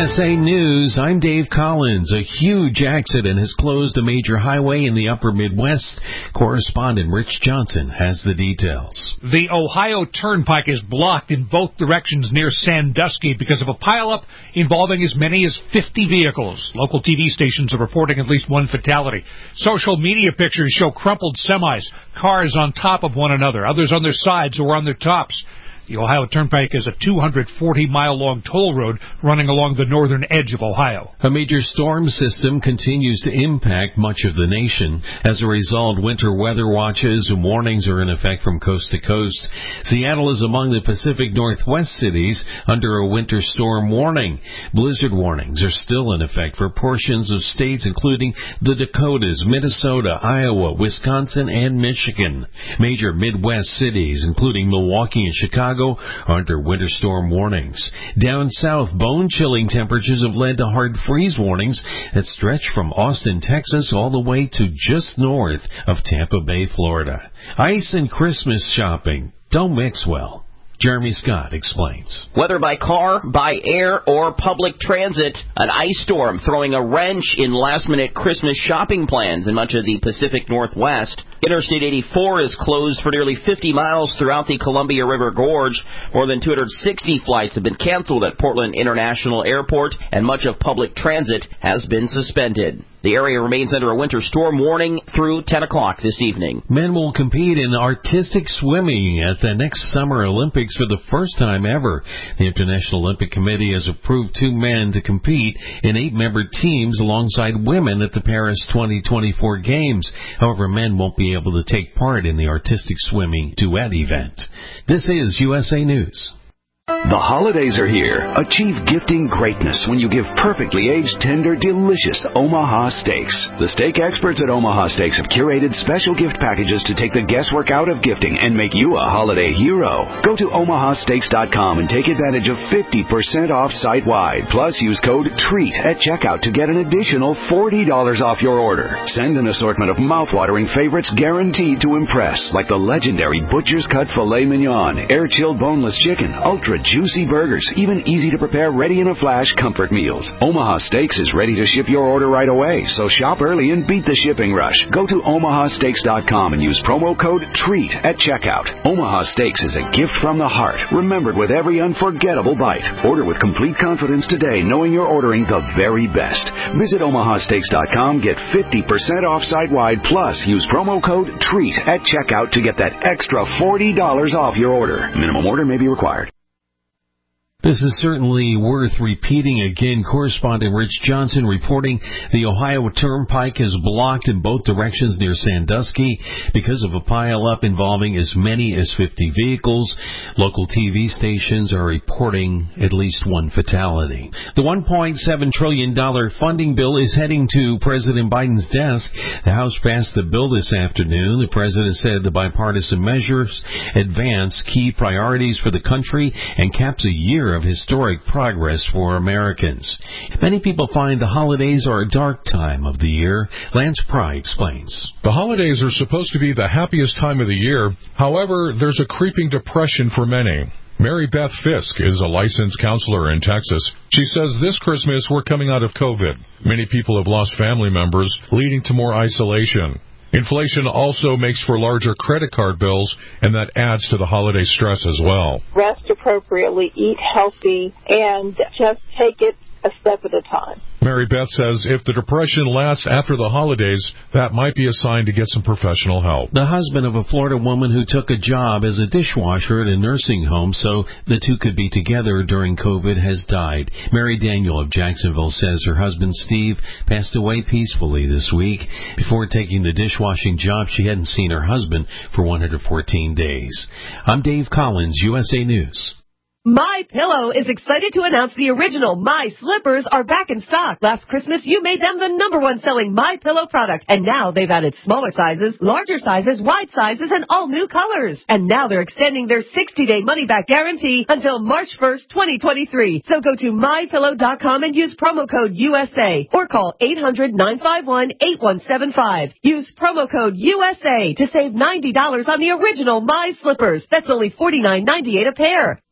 USA News, I'm Dave Collins. A huge accident has closed a major highway in the upper Midwest. Correspondent Rich Johnson has the details. The Ohio Turnpike is blocked in both directions near Sandusky because of a pileup involving as many as 50 vehicles. Local TV stations are reporting at least one fatality. Social media pictures show crumpled semis, cars on top of one another, others on their sides or on their tops. The Ohio Turnpike is a 240-mile-long toll road running along the northern edge of Ohio. A major storm system continues to impact much of the nation. As a result, winter weather watches and warnings are in effect from coast to coast. Seattle is among the Pacific Northwest cities under a winter storm warning. Blizzard warnings are still in effect for portions of states including the Dakotas, Minnesota, Iowa, Wisconsin, and Michigan. Major Midwest cities, including Milwaukee and Chicago, are under winter storm warnings. Down south, bone-chilling temperatures have led to hard freeze warnings that stretch from Austin, Texas, all the way to just north of Tampa Bay, Florida. Ice and Christmas shopping don't mix well. Jeremy Scott explains. Whether by car, by air, or public transit, an ice storm throwing a wrench in last-minute Christmas shopping plans in much of the Pacific Northwest. Interstate 84 is closed for nearly 50 miles throughout the Columbia River Gorge. More than 260 flights have been canceled at Portland International Airport, and much of public transit has been suspended. The area remains under a winter storm warning through 10 o'clock this evening. Men will compete in artistic swimming at the next Summer Olympics for the first time ever. The International Olympic Committee has approved 2 men to compete in 8-member teams alongside women at the Paris 2024 Games. However, men won't be able to take part in the artistic swimming duet event. This is USA News. The holidays are here. Achieve gifting greatness when you give perfectly aged, tender, delicious Omaha Steaks. The steak experts at Omaha Steaks have curated special gift packages to take the guesswork out of gifting and make you a holiday hero. Go to omahasteaks.com and take advantage of 50% off site-wide. Plus, use code TREAT at checkout to get an additional $40 off your order. Send an assortment of mouth-watering favorites guaranteed to impress, like the legendary Butcher's Cut Filet Mignon, air-chilled boneless chicken, ultra juicy burgers, even easy-to-prepare, ready-in-a-flash comfort meals. Omaha Steaks is ready to ship your order right away, so shop early and beat the shipping rush. Go to omahasteaks.com and use promo code TREAT at checkout. Omaha Steaks is a gift from the heart, remembered with every unforgettable bite. Order with complete confidence today, knowing you're ordering the very best. Visit omahasteaks.com, get 50% off site-wide, plus use promo code TREAT at checkout to get that extra $40 off your order. Minimum order may be required. This is certainly worth repeating again. Correspondent Rich Johnson reporting the Ohio Turnpike is blocked in both directions near Sandusky because of a pileup involving as many as 50 vehicles. Local TV stations are reporting at least one fatality. The $1.7 trillion funding bill is heading to President Biden's desk. The House passed the bill this afternoon. The president said the bipartisan measures advance key priorities for the country and caps a year of historic progress for Americans. Many people find the holidays are a dark time of the year. Lance Pry explains. The holidays are supposed to be the happiest time of the year. However, there's a creeping depression for many. Mary Beth Fisk is a licensed counselor in Texas. She says this Christmas we're coming out of COVID. Many people have lost family members, leading to more isolation. Inflation also makes for larger credit card bills, and that adds to the holiday stress as well. Rest appropriately, eat healthy, and just take it a step at a time. Mary Beth says if the depression lasts after the holidays, that might be a sign to get some professional help. The husband of a Florida woman who took a job as a dishwasher at a nursing home so the two could be together during COVID has died. Mary Daniel of Jacksonville says her husband Steve passed away peacefully this week. Before taking the dishwashing job, she hadn't seen her husband for 114 days. I'm Dave Collins, USA News. My Pillow is excited to announce the original My Slippers are back in stock. Last Christmas, you made them the #1 selling My Pillow product, and now they've added smaller sizes, larger sizes, wide sizes, and all new colors. And now they're extending their 60-day money-back guarantee until March 1st, 2023. So go to mypillow.com and use promo code USA or call 800-951-8175. Use promo code USA to save $90 on the original My Slippers. That's only $49.98 a pair.